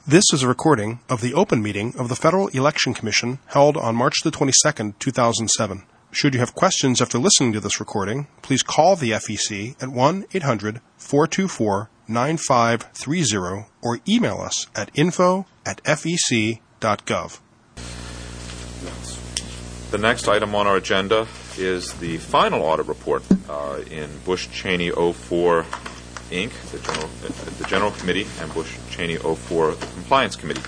This is a recording of the open meeting of the Federal Election Commission held on March the 22nd, 2007. Should you have questions after listening to this recording, please call the FEC at 1-800-424-9530 or email us at info@fec.gov. The next item on our agenda is the final audit report in Bush Cheney 04 Inc., the General Committee, and Bush Cheney 04 Compliance Committee.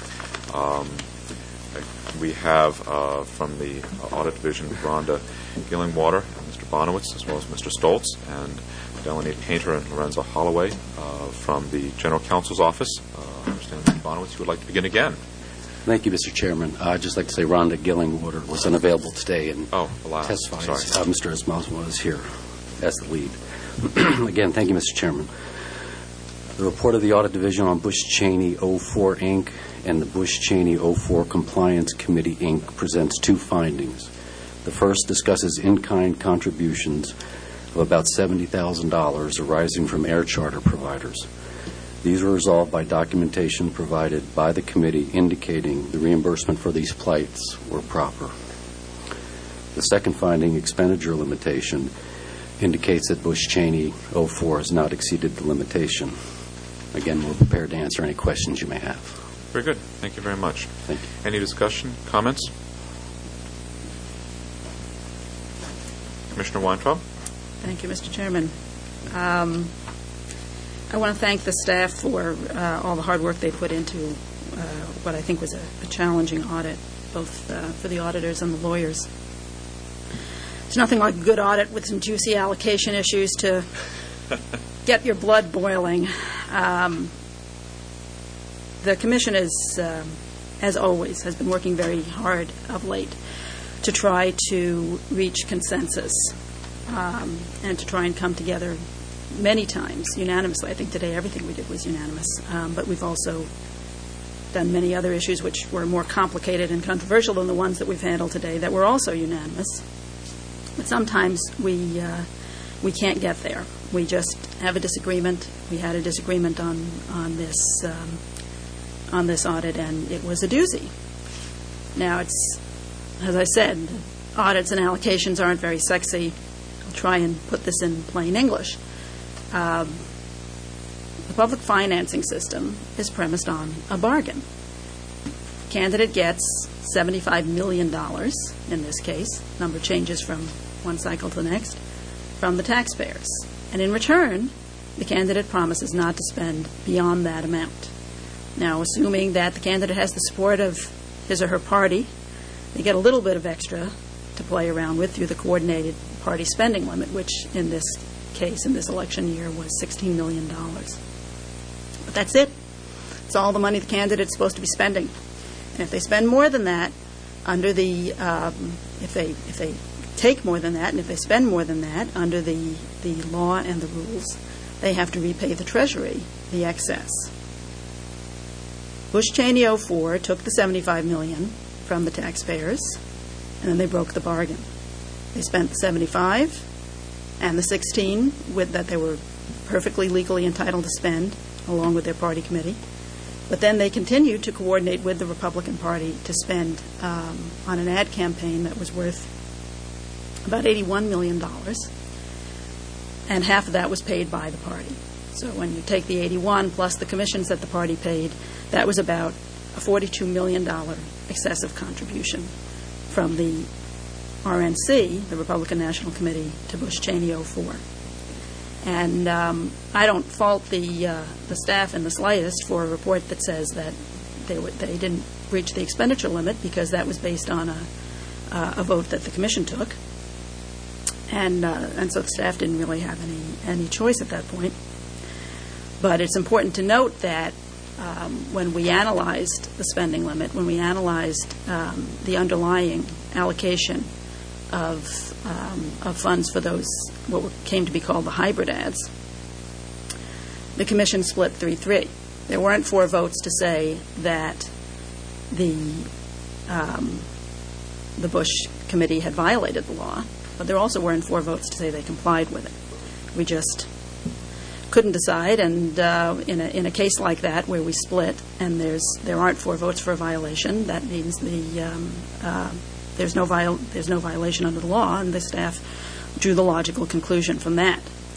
We have from the Audit Division Rhonda Gillingwater and Mr. Bonowitz, as well as Mr. Stoltz, and Delaney Painter and Lorenzo Holloway from the General Counsel's Office. I understand, Mr. Bonowitz, you would like to begin again. Thank you, Mr. Chairman. I'd just like to say Rhonda Gillingwater was unavailable today and testifies. Mr. Esmosmo is here as the lead. Again, thank you, Mr. Chairman. The report of the Audit Division on Bush Cheney 04 Inc. and the Bush Cheney 04 Compliance Committee Inc. presents two findings. The first discusses in-kind contributions of about $70,000 arising from air charter providers. These were resolved by documentation provided by the committee indicating the reimbursement for these plights were proper. The second finding, expenditure limitation, indicates that Bush Cheney 04 has not exceeded the limitation. Again, we're prepared to answer any questions you may have. Very good. Thank you very much. Thank you. Any discussion, comments? Commissioner Weintraub? Thank you, Mr. Chairman. I want to thank the staff for all the hard work they put into what I think was a challenging audit, both for the auditors and the lawyers. It's nothing like a good audit with some juicy allocation issues to get your blood boiling. The Commission is, as always, has been working very hard of late to try to reach consensus and to try and come together many times unanimously. I think today everything we did was unanimous, but we've also done many other issues which were more complicated and controversial than the ones that we've handled today that were also unanimous. But sometimes we can't get there. We just have a disagreement. We had a disagreement on this audit, and it was a doozy. Now, it's, as I said, audits and allocations aren't very sexy. I'll try and put this in plain English. The public financing system is premised on a bargain. Candidate gets $75 million, in this case. Number changes from one cycle to the next, from the taxpayers. And in return, the candidate promises not to spend beyond that amount. Now, assuming that the candidate has the support of his or her party, they get a little bit of extra to play around with through the coordinated party spending limit, which in this case, in this election year, was $16 million. But that's it. It's all the money the candidate's supposed to be spending. And if they spend more than that, under the if they take more than that, and if they spend more than that, under the law and the rules, they have to repay the Treasury the excess. Bush Cheney 04 took the $75 million from the taxpayers, and then they broke the bargain. They spent the 75 and the 16 that they were perfectly legally entitled to spend, along with their party committee. But then they continued to coordinate with the Republican Party to spend on an ad campaign that was worth about $81 million, and half of that was paid by the party. So when you take the 81 plus the commissions that the party paid, that was about a $42 million excessive contribution from the RNC, the Republican National Committee, to Bush Cheney 04. And I don't fault the staff in the slightest for a report that says that they didn't reach the expenditure limit, because that was based on a vote that the commission took. And so the staff didn't really have any choice at that point. But it's important to note that when we analyzed the spending limit, when we analyzed the underlying allocation of funds for those what came to be called the hybrid ads, the commission split 3-3. There weren't 4 votes to say that the Bush committee had violated the law, but there also weren't 4 votes to say they complied with it. We just couldn't decide, and in a case like that where we split and there aren't 4 votes for a violation, that means there's no violation under the law, and the staff drew the logical conclusion from that.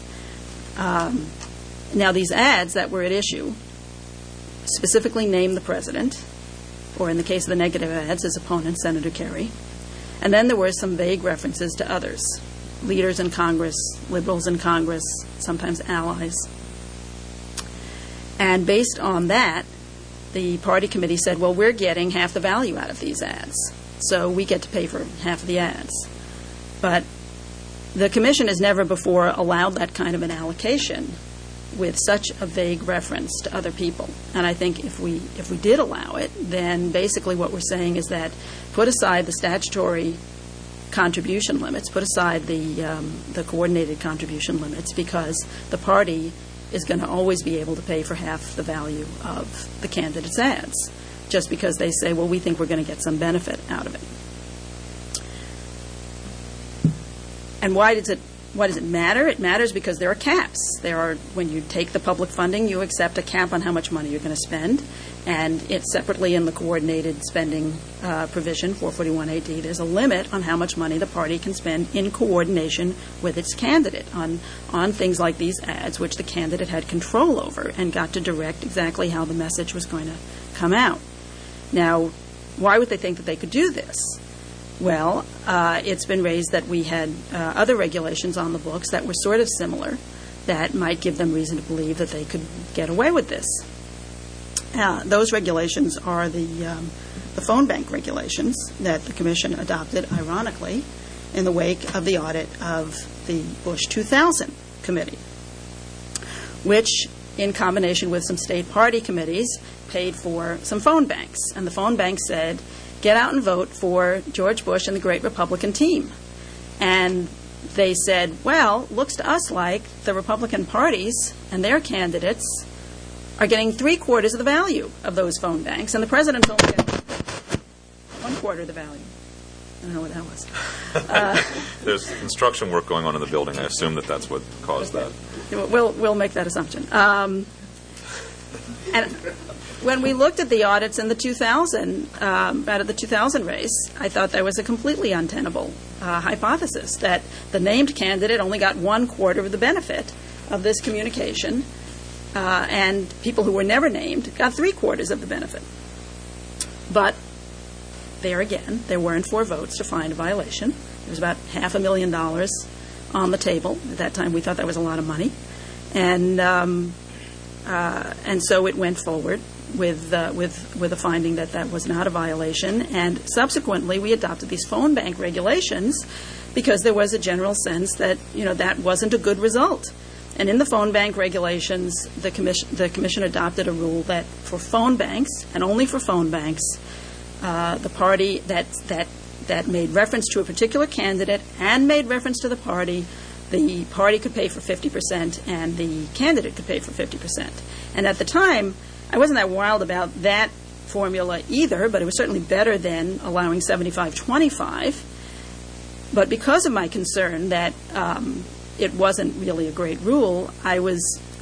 Now, these ads that were at issue specifically named the president, or in the case of the negative ads, his opponent, Senator Kerry. And then there were some vague references to others, leaders in Congress, liberals in Congress, sometimes allies. And based on that, the party committee said, well, we're getting half the value out of these ads, so we get to pay for half of the ads. But the commission has never before allowed that kind of an allocation with such a vague reference to other people. And I think if we did allow it, then basically what we're saying is that put aside the statutory contribution limits, put aside the coordinated contribution limits, because the party is going to always be able to pay for half the value of the candidate's ads, just because they say, well, we think we're going to get some benefit out of it. And why does it matter? It matters because there are caps. When you take the public funding, you accept a cap on how much money you're going to spend, and it's separately in the coordinated spending provision, 441AD. There's a limit on how much money the party can spend in coordination with its candidate on things like these ads, which the candidate had control over and got to direct exactly how the message was going to come out. Now, why would they think that they could do this? Well, it's been raised that we had other regulations on the books that were sort of similar that might give them reason to believe that they could get away with this. Those regulations are the phone bank regulations that the Commission adopted, ironically, in the wake of the audit of the Bush 2000 committee, which, in combination with some state party committees, paid for some phone banks. And the phone bank said, get out and vote for George Bush and the great Republican team. And they said, well, looks to us like the Republican parties and their candidates are getting 3/4 of the value of those phone banks, and the president's only getting 1/4 of the value. I don't know what that was. There's construction work going on in the building. I assume that's what caused that. We'll make that assumption. And when we looked at the audits in the 2000, out of the 2000 race, I thought that was a completely untenable hypothesis, that the named candidate only got 1/4 of the benefit of this communication, and people who were never named got 3/4 of the benefit. But there again, there weren't 4 votes to find a violation. There was about $500,000 on the table. At that time, we thought that was a lot of money. And so it went forward with a finding that was not a violation. And subsequently, we adopted these phone bank regulations because there was a general sense that, that wasn't a good result. And in the phone bank regulations, the commission adopted a rule that for phone banks, and only for phone banks, the party that made reference to a particular candidate and made reference to the party could pay for 50% and the candidate could pay for 50%. And at the time, I wasn't that wild about that formula either, but it was certainly better than allowing 75-25. But because of my concern that it wasn't really a great rule, I was,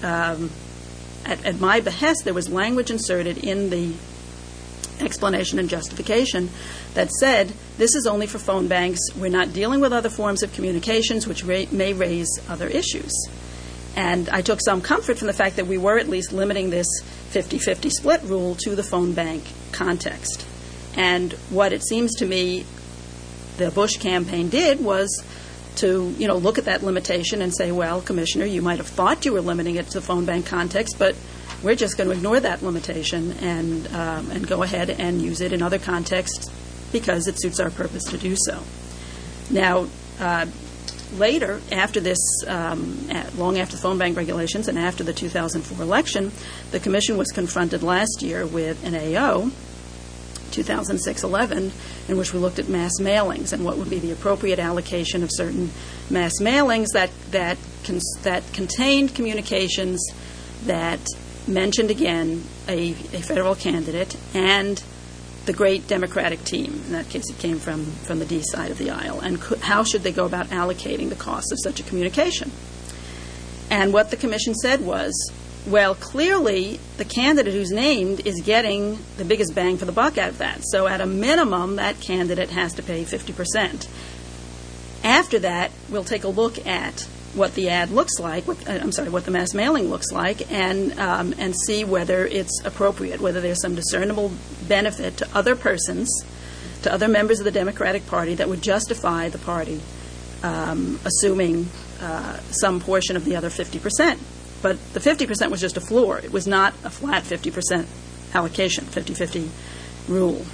at my behest, there was language inserted in the explanation and justification that said, this is only for phone banks. We're not dealing with other forms of communications which may raise other issues. And I took some comfort from the fact that we were at least limiting this 50-50 split rule to the phone bank context. And what it seems to me the Bush campaign did was to, look at that limitation and say, well, Commissioner, you might have thought you were limiting it to the phone bank context, but we're just going to ignore that limitation and go ahead and use it in other contexts because it suits our purpose to do so. Now, later, after this, long after the phone bank regulations and after the 2004 election, the Commission was confronted last year with an AO, 2006-11, in which we looked at mass mailings and what would be the appropriate allocation of certain mass mailings that contained communications that mentioned, again, a federal candidate and the great Democratic team. In that case, it came from the D side of the aisle. And how should they go about allocating the cost of such a communication? And what the commission said was, well, clearly the candidate who's named is getting the biggest bang for the buck out of that. So at a minimum, that candidate has to pay 50%. After that, we'll take a look at what the ad looks like, what the mass mailing looks like, and see whether it's appropriate, whether there's some discernible benefit to other persons, to other members of the Democratic Party that would justify the party assuming some portion of the other 50%. But the 50% was just a floor. It was not a flat 50% allocation, 50-50 rule.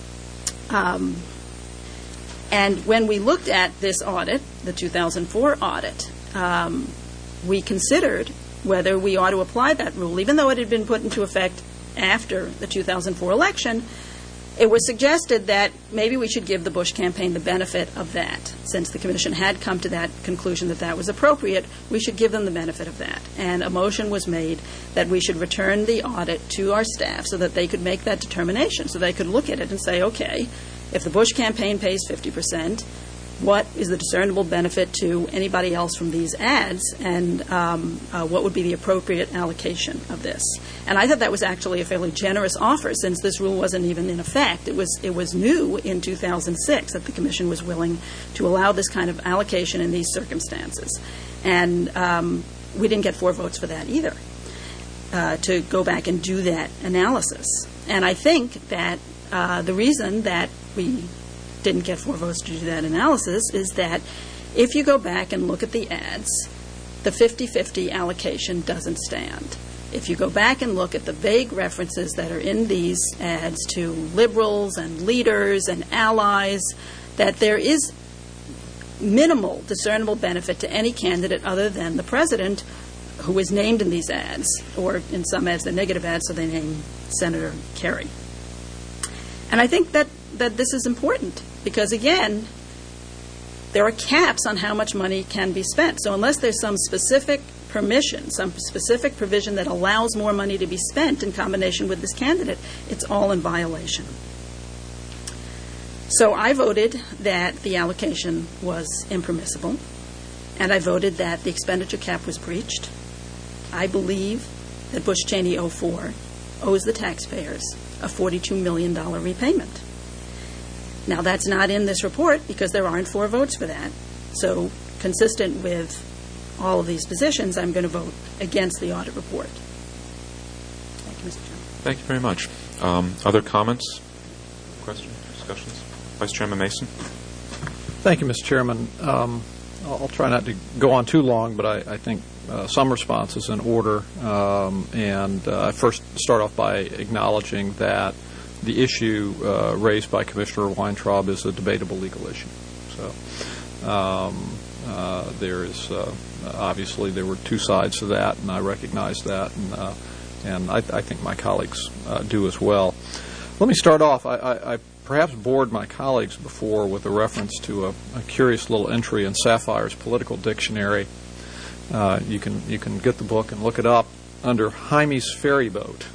And when we looked at this audit, the 2004 audit, we considered whether we ought to apply that rule. Even though it had been put into effect after the 2004 election, it was suggested that maybe we should give the Bush campaign the benefit of that. Since the commission had come to that conclusion that that was appropriate, we should give them the benefit of that. And a motion was made that we should return the audit to our staff so that they could make that determination, so they could look at it and say, okay, if the Bush campaign pays 50%, what is the discernible benefit to anybody else from these ads, and what would be the appropriate allocation of this? And I thought that was actually a fairly generous offer, since this rule wasn't even in effect. It was new in 2006 that the commission was willing to allow this kind of allocation in these circumstances. And we didn't get 4 votes for that either, to go back and do that analysis. And I think that the reason that we didn't get 4 votes to do that analysis is that if you go back and look at the ads, the 50-50 allocation doesn't stand. If you go back and look at the vague references that are in these ads to liberals and leaders and allies, that there is minimal discernible benefit to any candidate other than the president who is named in these ads, or in some ads, the negative ads, so they name Senator Kerry. And I think that this is important because, again, there are caps on how much money can be spent. So unless there's some specific permission, some specific provision that allows more money to be spent in combination with this candidate, it's all in violation. So I voted that the allocation was impermissible, and I voted that the expenditure cap was breached. I believe that Bush Cheney 04 owes the taxpayers a $42 million repayment. Now, that's not in this report because there aren't 4 votes for that. So, consistent with all of these positions, I'm going to vote against the audit report. Thank you, Mr. Chairman. Thank you very much. Other comments, questions, discussions? Vice Chairman Mason. Thank you, Mr. Chairman. I'll try not to go on too long, but I think some responses in order. I first start off by acknowledging that the issue raised by Commissioner Weintraub is a debatable legal issue. So there is obviously there were 2 sides to that, and I recognize that, and I think my colleagues do as well. Let me start off. I perhaps bored my colleagues before with a reference to a curious little entry in Sapphire's Political Dictionary. You can get the book and look it up under Jaime's Ferry Boat.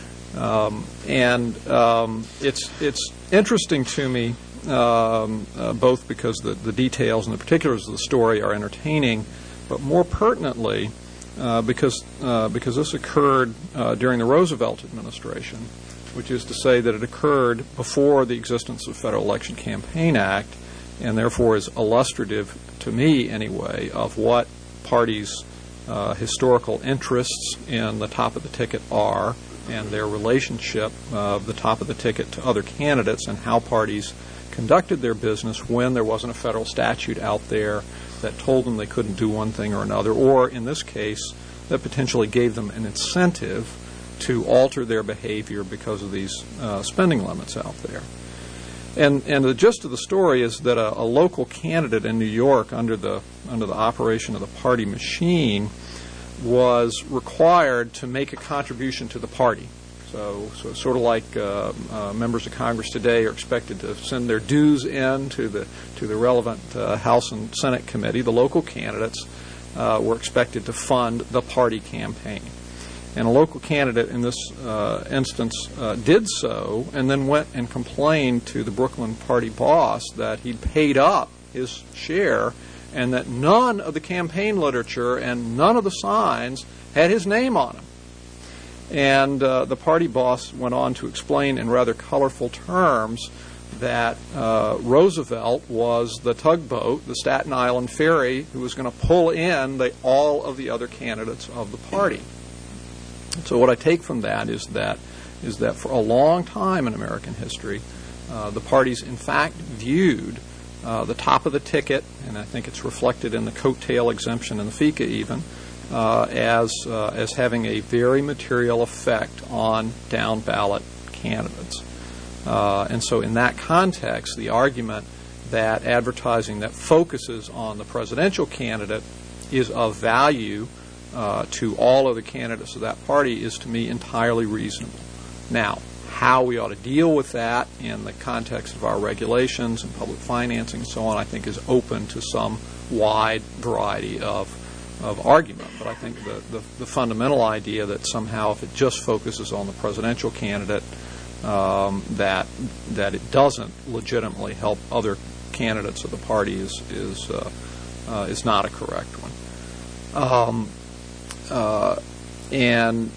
It's interesting to me, both because the details and the particulars of the story are entertaining, but more pertinently because this occurred during the Roosevelt administration, which is to say that it occurred before the existence of the Federal Election Campaign Act, and therefore is illustrative, to me anyway, of what parties' historical interests in the top of the ticket are, and their relationship of the top of the ticket to other candidates, and how parties conducted their business when there wasn't a federal statute out there that told them they couldn't do one thing or another, or in this case, that potentially gave them an incentive to alter their behavior because of these spending limits out there. And the gist of the story is that a local candidate in New York, under the operation of the party machine, was required to make a contribution to the party. So sort of like members of Congress today are expected to send their dues in to the relevant House and Senate committee. The local candidates were expected to fund the party campaign. And a local candidate in this instance did so, and then went and complained to the Brooklyn party boss that he'd paid up his share and that none of the campaign literature and none of the signs had his name on them. And the party boss went on to explain in rather colorful terms that Roosevelt was the tugboat, the Staten Island ferry, who was going to pull in all of the other candidates of the party. So what I take from that is that for a long time in American history, the parties in fact viewed the top of the ticket, and I think it's reflected in the coattail exemption in the FICA even, as having a very material effect on down ballot candidates. And so in that context, the argument that advertising that focuses on the presidential candidate is of value to all of the candidates of that party is, to me, entirely reasonable. Now, how we ought to deal with that in the context of our regulations and public financing and so on, I think is open to some wide variety of argument. But I think the fundamental idea that somehow if it just focuses on the presidential candidate, that it doesn't legitimately help other candidates of the party is not a correct one. And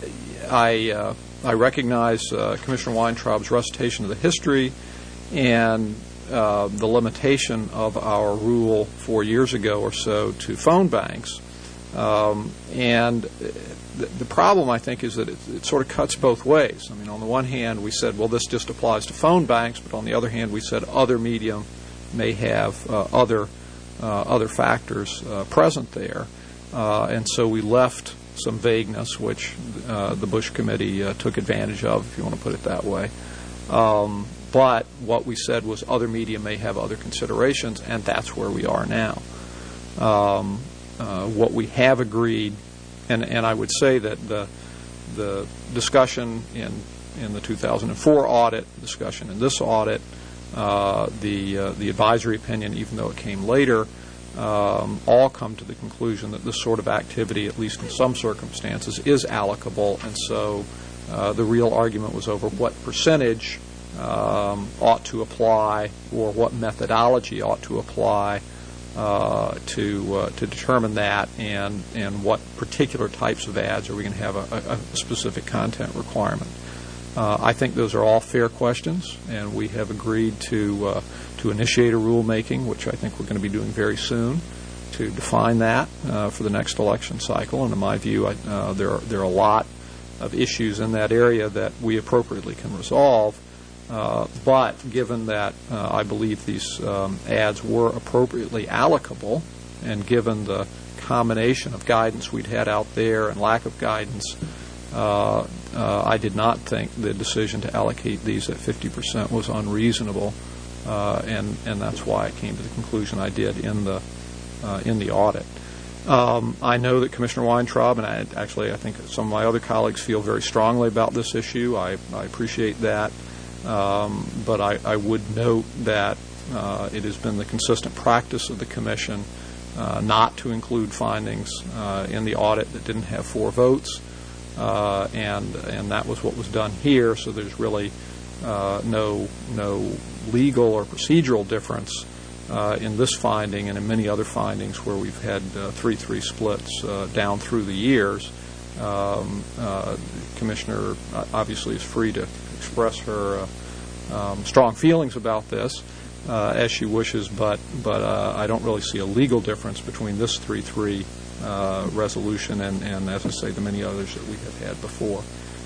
I recognize Commissioner Weintraub's recitation of the history and the limitation of our rule 4 years ago or so to phone banks. And the problem, I think, is that it sort of cuts both ways. I mean, on the one hand, we said, well, this just applies to phone banks, but on the other hand, we said other media may have other factors present there. And so we left some vagueness, which the Bush Committee took advantage of, if you want to put it that way. But what we said was other media may have other considerations, and that's where we are now. What we have agreed, and I would say that the discussion in the 2004 audit, discussion in this audit, the advisory opinion, even though it came later, all come to the conclusion that this sort of activity, at least in some circumstances, is allocable, and so the real argument was over what percentage ought to apply or what methodology ought to apply to determine that, and what particular types of ads are we going to have a specific content requirement. I think those are all fair questions, and we have agreed to initiate a rulemaking, which I think we're going to be doing very soon, to define that for the next election cycle. And in my view, there are a lot of issues in that area that we appropriately can resolve. But given that I believe these ads were appropriately allocable, and given the combination of guidance we'd had out there and lack of guidance, I did not think the decision to allocate these at 50% was unreasonable, and that's why I came to the conclusion I did in the audit. I know that Commissioner Weintraub and I think some of my other colleagues feel very strongly about this issue. I appreciate that, but I would note that it has been the consistent practice of the Commission not to include findings in the audit that didn't have 4 votes. And that was what was done here, so there's really no legal or procedural difference in this finding and in many other findings where we've had 3-3 splits down through the years. Commissioner obviously is free to express her strong feelings about this as she wishes, but I don't really see a legal difference between this 3-3 resolution and, as I say, the many others that we have had before.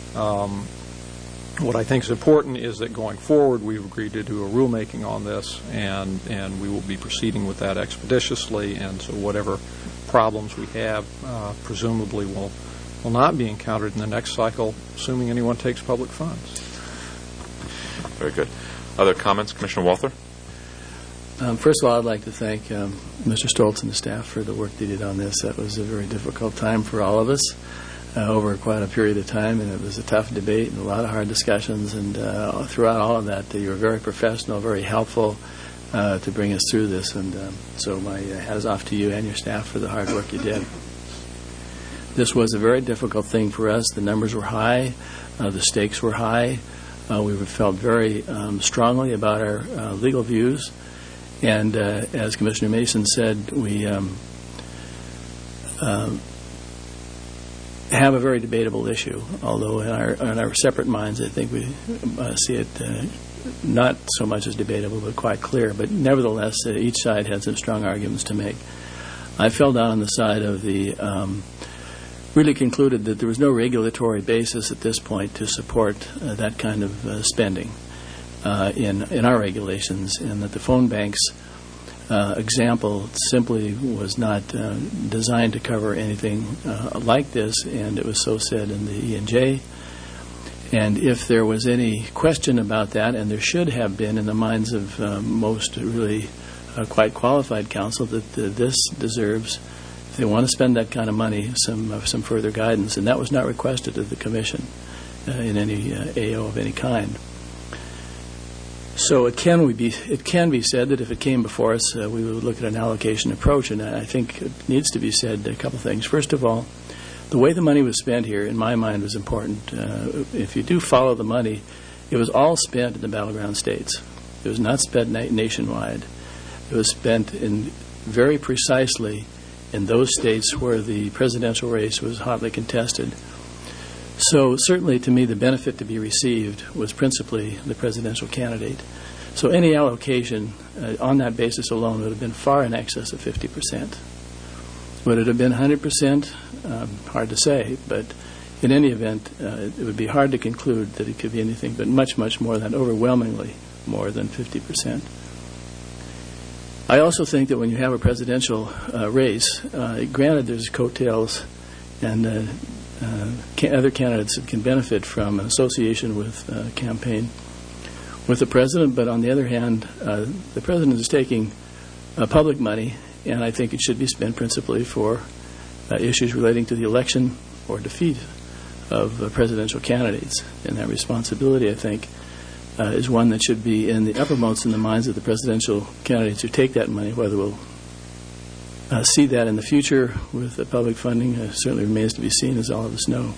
What I think is important is that going forward we've agreed to do a rulemaking on this, and we will be proceeding with that expeditiously, and so whatever problems we have presumably will not be encountered in the next cycle, assuming anyone takes public funds. Very good. Other comments? Commissioner Walther? First of all, I'd like to thank Mr. Stoltz and the staff for the work they did on this. That was a very difficult time for all of us over quite a period of time, and it was a tough debate and a lot of hard discussions. And throughout all of that, you were very professional, very helpful to bring us through this. And so my hat is off to you and your staff for the hard work you did. This was a very difficult thing for us. The numbers were high. The stakes were high. We felt very strongly about our legal views. And as Commissioner Mason said, we have a very debatable issue, although in our separate minds, I think we see it not so much as debatable, but quite clear. But nevertheless, each side had some strong arguments to make. I fell down on the side of the really concluded that there was no regulatory basis at this point to support that kind of spending in our regulations, and that the phone bank's example simply was not designed to cover anything like this, and it was so said in the E&J. And if there was any question about that, and there should have been in the minds of most really quite qualified counsel, that this deserves, if they want to spend that kind of money, some further guidance. And that was not requested of the Commission in any AO of any kind. So it can be said that if it came before us, we would look at an allocation approach. And I think it needs to be said a couple things. First of all, the way the money was spent here, in my mind, was important. If you do follow the money, it was all spent in the battleground states. It was not spent nationwide. It was spent very precisely in those states where the presidential race was hotly contested. So certainly, to me, the benefit to be received was principally the presidential candidate. So any allocation on that basis alone would have been far in excess of 50%. Would it have been 100%? Hard to say, but in any event, it would be hard to conclude that it could be anything but much, much more than, overwhelmingly more than 50%. I also think that when you have a presidential race, granted there's coattails and other candidates that can benefit from an association with campaign with the president, but on the other hand, the president is taking public money, and I think it should be spent principally for issues relating to the election or defeat of presidential candidates. And that responsibility, I think, is one that should be in the uppermost in the minds of the presidential candidates who take that money. Whether we'll see that in the future with the public funding certainly remains to be seen, as all of us know.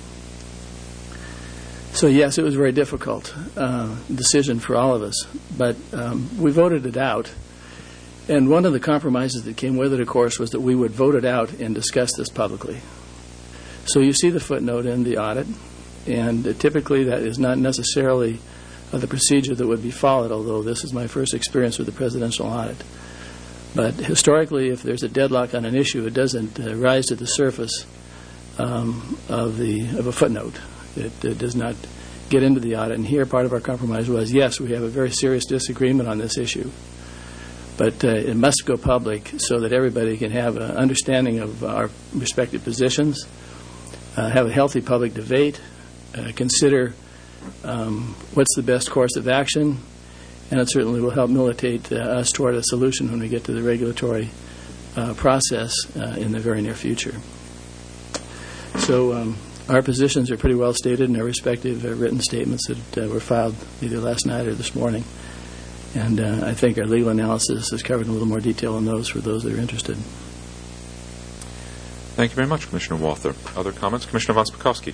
So yes, it was a very difficult decision for all of us, but we voted it out. And one of the compromises that came with it, of course, was that we would vote it out and discuss this publicly. So you see the footnote in the audit, and typically that is not necessarily the procedure that would be followed, although this is my first experience with the presidential audit. But historically, if there's a deadlock on an issue, it doesn't rise to the surface of a footnote. It does not get into the audit. And here, part of our compromise was, yes, we have a very serious disagreement on this issue, but it must go public so that everybody can have an understanding of our respective positions, have a healthy public debate, consider what's the best course of action, and it certainly will help militate us toward a solution when we get to the regulatory process in the very near future. So our positions are pretty well stated in our respective written statements that were filed either last night or this morning. And I think our legal analysis has covered in a little more detail on those for those that are interested. Thank you very much, Commissioner Walther. Other comments? Commissioner von Spakovsky.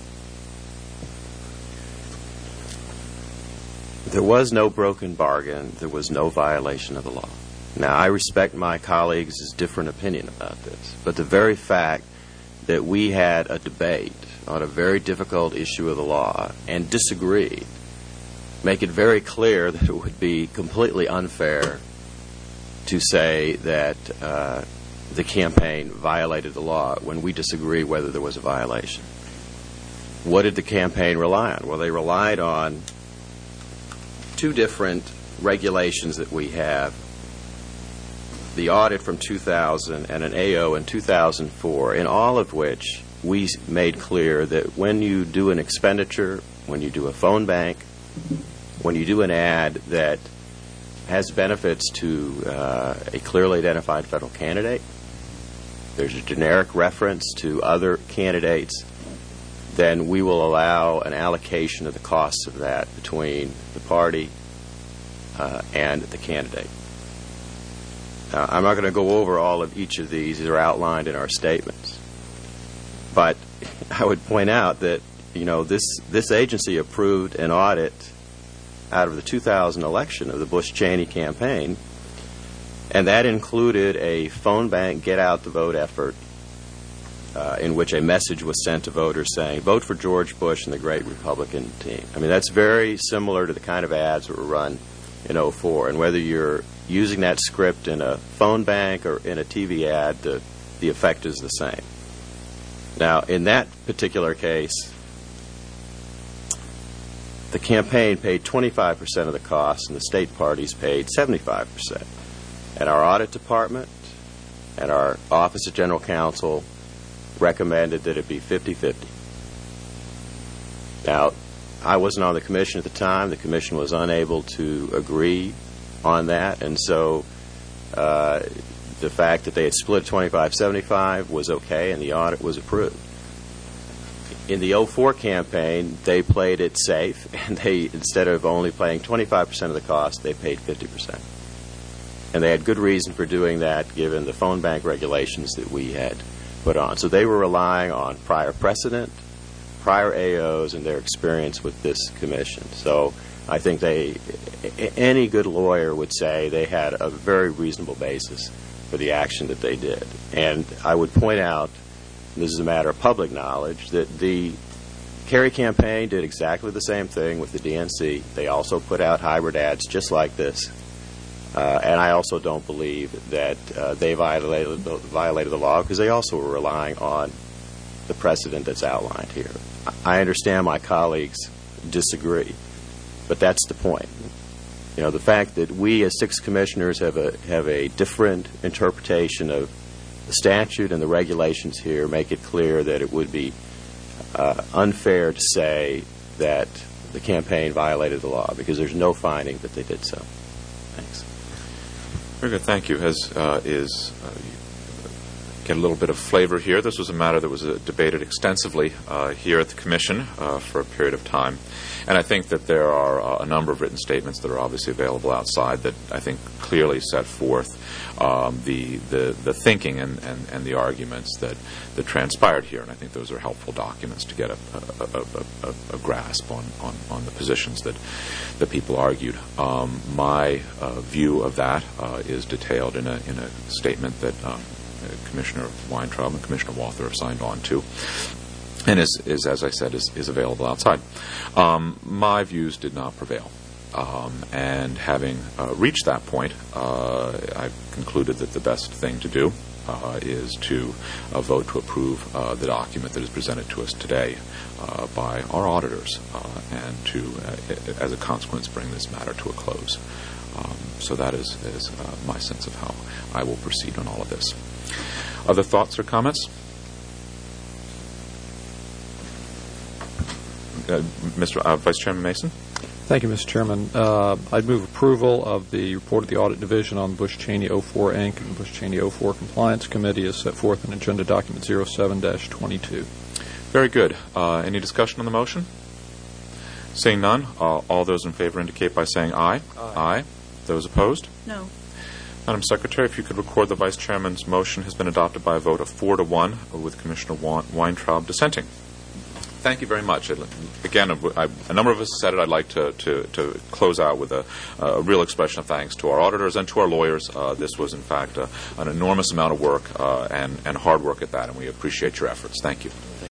There was no broken bargain. There was no violation of the law. Now, I respect my colleagues' different opinion about this, but the very fact that we had a debate on a very difficult issue of the law and disagreed make it very clear that it would be completely unfair to say that the campaign violated the law when we disagree whether there was a violation. What did the campaign rely on? Well, they relied on two different regulations that we have, the audit from 2000 and an AO in 2004, in all of which we made clear that when you do an expenditure, when you do a phone bank, when you do an ad that has benefits to a clearly identified federal candidate, there's a generic reference to other candidates, then we will allow an allocation of the costs of that between the party and the candidate. Now, I'm not going to go over all of each of these. These are outlined in our statements. But I would point out that, you know, this agency approved an audit out of the 2000 election of the Bush-Cheney campaign And that included a phone bank get-out-the-vote effort in which a message was sent to voters saying, vote for George Bush and the great Republican team. I mean, that's very similar to the kind of ads that were run in 2004. And whether you're using that script in a phone bank or in a TV ad, the effect is the same. Now, in that particular case, the campaign paid 25% of the costs and the state parties paid 75%. And our audit department and our Office of General Counsel recommended that it be 50-50. Now, I wasn't on the commission at the time. The commission was unable to agree on that, and so the fact that they had split 25-75 was okay, and the audit was approved. In the 2004 campaign, they played it safe, and they, instead of only paying 25% of the cost, they paid 50%. And they had good reason for doing that, given the phone bank regulations that we had put on. So they were relying on prior precedent, prior AOs, and their experience with this commission. So I think any good lawyer would say they had a very reasonable basis for the action that they did. And I would point out, and this is a matter of public knowledge, that the Kerry campaign did exactly the same thing with the DNC. They also put out hybrid ads just like this. And I also don't believe that they violated the law, because they also were relying on the precedent that's outlined here. I understand my colleagues disagree, but that's the point. You know, the fact that we as 6 commissioners have a different interpretation of the statute and the regulations here make it clear that it would be unfair to say that the campaign violated the law, because there's no finding that they did so. Thanks. Very good. Thank you. Get a little bit of flavor here. This was a matter that was debated extensively here at the Commission for a period of time. And I think that there are a number of written statements that are obviously available outside that I think clearly set forth the thinking and the arguments that transpired here. And I think those are helpful documents to get a grasp on the positions that people argued. My view of that is detailed in a statement that Commissioner Weintraub and Commissioner Walther have signed on to, and is as I said, is available outside. My views did not prevail, and having reached that point, I've concluded that the best thing to do is to vote to approve the document that is presented to us today by our auditors, and to, as a consequence, bring this matter to a close. So that is my sense of how I will proceed on all of this. Other thoughts or comments? Vice Chairman Mason? Thank you, Mr. Chairman. I'd move approval of the report of the Audit Division on Bush Cheney 04 Inc. and Bush Cheney 04 Compliance Committee as set forth in Agenda Document 07-22. Very good. Any discussion on the motion? Seeing none, all those in favor indicate by saying aye. Aye. Those opposed? No. Madam Secretary, if you could record the Vice Chairman's motion has been adopted by a vote of 4-1 with Commissioner Weintraub dissenting. Thank you very much. Again, a number of us said it. I'd like to close out with a real expression of thanks to our auditors and to our lawyers. This was, in fact, an enormous amount of work and hard work at that, and we appreciate your efforts. Thank you.